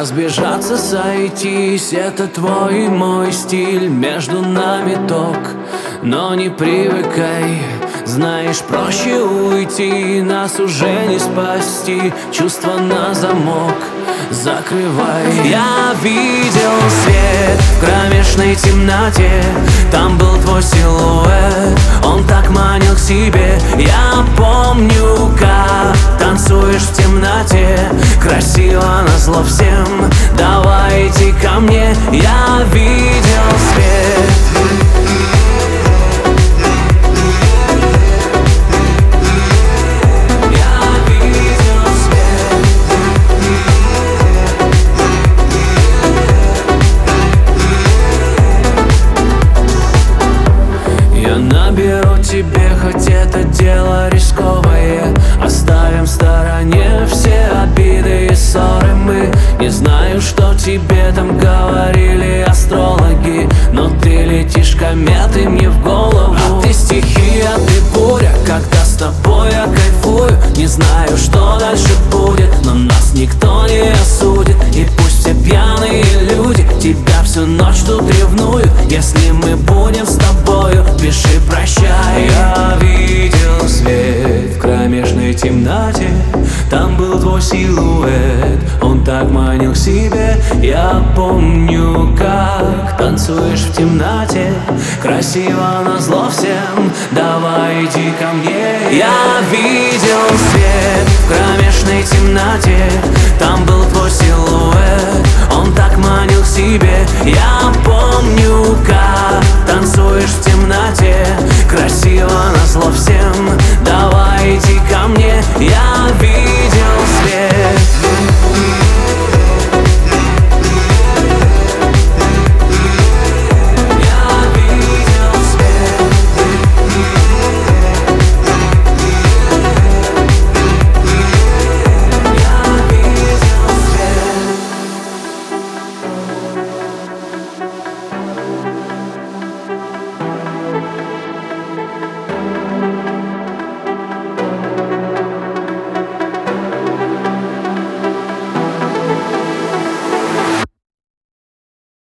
Разбежаться, сойтись — это твой и мой стиль. Между нами ток, но не привыкай. Знаешь, проще уйти, нас уже не спасти. Чувства на замок закрывай. Я видел свет в кромешной темноте. Там был твой силуэт, он так манил к себе. Я помню, как танцуешь в темноте. Красиво назло всем, давай иди ко мне. Я видел свет. Наберу тебе, хоть это дело рисковое. Оставим в стороне все обиды и ссоры. Мы не знаю, что тебе там говорили астрологи, но ты летишь кометой мне в голову. А ты стихия, ты буря, когда с тобой я кайфую. Не знаю, что дальше будет, но нас никто не осудит. И пусть все пьяные люди тебя всю ночь тут ревнуют. Если мы будем с тобою, пиши прощай. Я видел свет в кромешной темноте. Там был твой силуэт, он так манил к себе. Я помню, как танцуешь в темноте. Красиво назло всем, давай иди ко мне. Я видел свет в кромешной темноте. Там был твой силуэт, он так манил к себе. Я помню, как танцуешь